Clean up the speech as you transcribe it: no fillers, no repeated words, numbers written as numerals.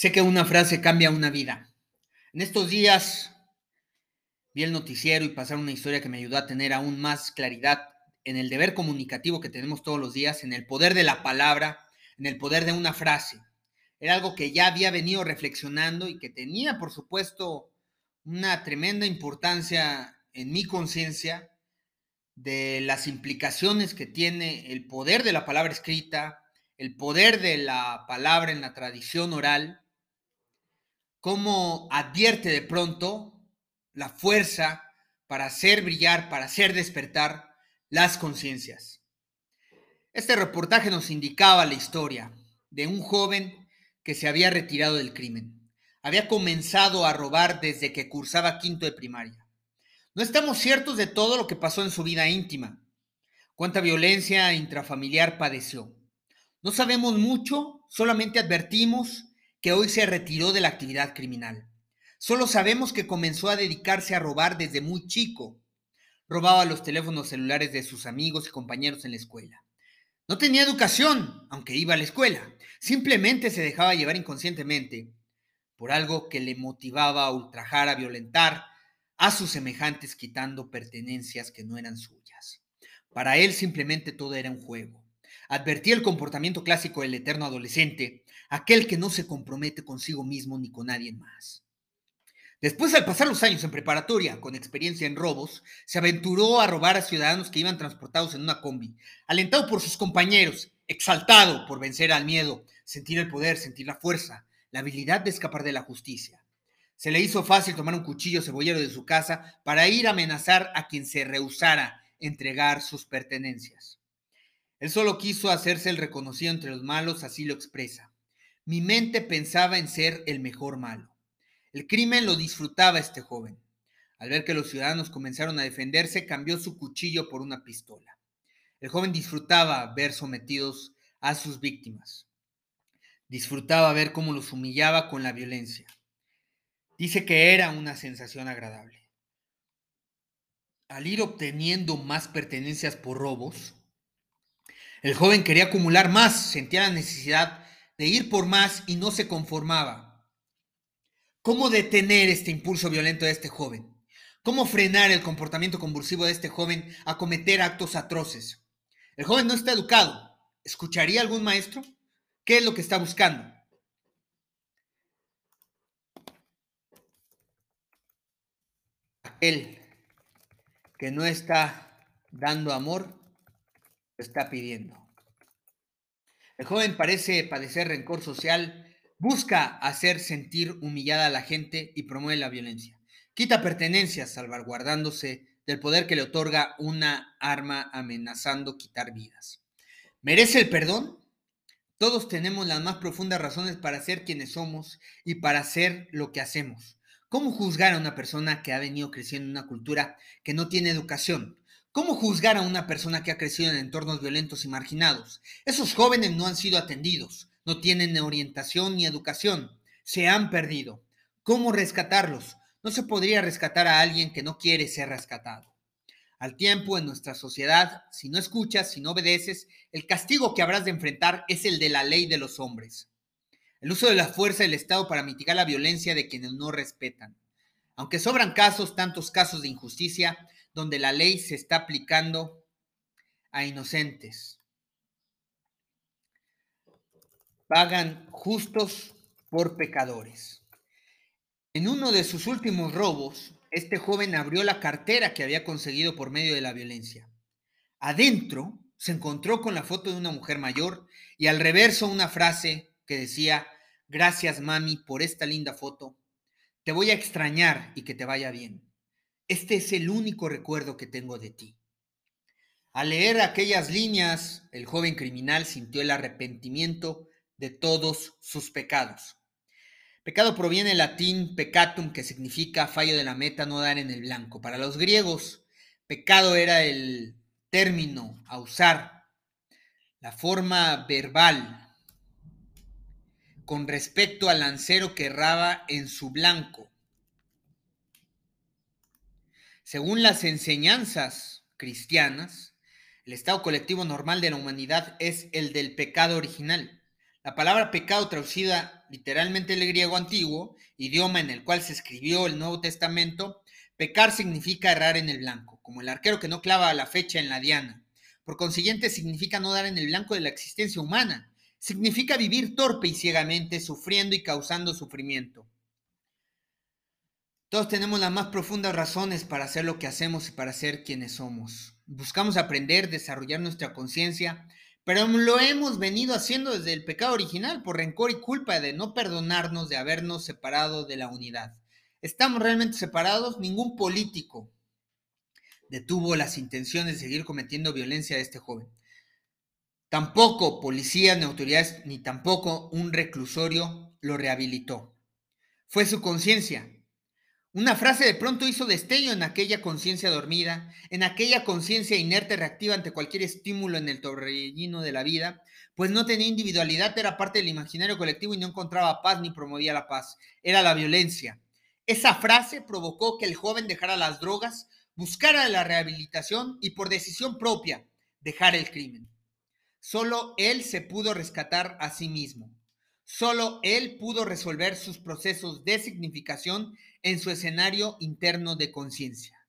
Sé que una frase cambia una vida. En estos días vi el noticiero y pasaron una historia que me ayudó a tener aún más claridad en el deber comunicativo que tenemos todos los días, en el poder de la palabra, en el poder de una frase. Era algo que ya había venido reflexionando y que tenía, por supuesto, una tremenda importancia en mi conciencia de las implicaciones que tiene el poder de la palabra escrita, el poder de la palabra en la tradición oral, cómo advierte de pronto la fuerza para hacer brillar, para hacer despertar las conciencias. Este reportaje nos indicaba la historia de un joven que se había retirado del crimen. Había comenzado a robar desde que cursaba quinto de primaria. No estamos ciertos de todo lo que pasó en su vida íntima, cuánta violencia intrafamiliar padeció. No sabemos mucho, solamente advertimos que hoy se retiró de la actividad criminal. Solo sabemos que comenzó a dedicarse a robar desde muy chico. Robaba los teléfonos celulares de sus amigos y compañeros en la escuela. No tenía educación, aunque iba a la escuela. Simplemente se dejaba llevar inconscientemente por algo que le motivaba a ultrajar, a violentar a sus semejantes, quitando pertenencias que no eran suyas. Para él simplemente todo era un juego. Advertía el comportamiento clásico del eterno adolescente, aquel que no se compromete consigo mismo ni con nadie más. Después, al pasar los años en preparatoria, con experiencia en robos, se aventuró a robar a ciudadanos que iban transportados en una combi, alentado por sus compañeros, exaltado por vencer al miedo, sentir el poder, sentir la fuerza, la habilidad de escapar de la justicia. Se le hizo fácil tomar un cuchillo cebollero de su casa para ir a amenazar a quien se rehusara entregar sus pertenencias. Él solo quiso hacerse el reconocido entre los malos, así lo expresa. Mi mente pensaba en ser el mejor malo. El crimen lo disfrutaba este joven. Al ver que los ciudadanos comenzaron a defenderse, cambió su cuchillo por una pistola. El joven disfrutaba ver sometidos a sus víctimas. Disfrutaba ver cómo los humillaba con la violencia. Dice que era una sensación agradable. Al ir obteniendo más pertenencias por robos, el joven quería acumular más, sentía la necesidad de ir por más y no se conformaba. ¿Cómo detener este impulso violento de este joven? ¿Cómo frenar el comportamiento convulsivo de este joven a cometer actos atroces? El joven no está educado. ¿Escucharía algún maestro? ¿Qué es lo que está buscando? Aquel que no está dando amor, lo está pidiendo. El joven parece padecer rencor social, busca hacer sentir humillada a la gente y promueve la violencia. Quita pertenencias, salvaguardándose del poder que le otorga una arma, amenazando quitar vidas. ¿Merece el perdón? Todos tenemos las más profundas razones para ser quienes somos y para hacer lo que hacemos. ¿Cómo juzgar a una persona que ha venido creciendo en una cultura que no tiene educación? ¿Cómo juzgar a una persona que ha crecido en entornos violentos y marginados? Esos jóvenes no han sido atendidos, no tienen orientación ni educación, se han perdido. ¿Cómo rescatarlos? No se podría rescatar a alguien que no quiere ser rescatado. Al tiempo, en nuestra sociedad, si no escuchas, si no obedeces, el castigo que habrás de enfrentar es el de la ley de los hombres. El uso de la fuerza del Estado para mitigar la violencia de quienes no respetan. Aunque sobran casos, tantos casos de injusticia, donde la ley se está aplicando a inocentes. Pagan justos por pecadores. En uno de sus últimos robos, este joven abrió la cartera que había conseguido por medio de la violencia. Adentro se encontró con la foto de una mujer mayor y al reverso una frase que decía: gracias mami por esta linda foto, te voy a extrañar y que te vaya bien. Este es el único recuerdo que tengo de ti. Al leer aquellas líneas, el joven criminal sintió el arrepentimiento de todos sus pecados. Pecado proviene del latín peccatum, que significa fallo de la meta, no dar en el blanco. Para los griegos, pecado era el término a usar, la forma verbal con respecto al lancero que erraba en su blanco. Según las enseñanzas cristianas, el estado colectivo normal de la humanidad es el del pecado original. La palabra pecado, traducida literalmente del griego antiguo, idioma en el cual se escribió el Nuevo Testamento, pecar significa errar en el blanco, como el arquero que no clava la flecha en la diana. Por consiguiente, significa no dar en el blanco de la existencia humana. Significa vivir torpe y ciegamente, sufriendo y causando sufrimiento. Todos tenemos las más profundas razones para hacer lo que hacemos y para ser quienes somos. Buscamos aprender, desarrollar nuestra conciencia, pero lo hemos venido haciendo desde el pecado original por rencor y culpa de no perdonarnos de habernos separado de la unidad. ¿Estamos realmente separados? Ningún político detuvo las intenciones de seguir cometiendo violencia de este joven. Tampoco policías ni autoridades, ni tampoco un reclusorio lo rehabilitó. Fue su conciencia. Una frase de pronto hizo destello en aquella conciencia dormida, en aquella conciencia inerte reactiva ante cualquier estímulo en el torbellino de la vida, pues no tenía individualidad, era parte del imaginario colectivo y no encontraba paz ni promovía la paz. Era la violencia. Esa frase provocó que el joven dejara las drogas, buscara la rehabilitación y por decisión propia dejara el crimen. Solo él se pudo rescatar a sí mismo. Solo él pudo resolver sus procesos de significación en su escenario interno de conciencia.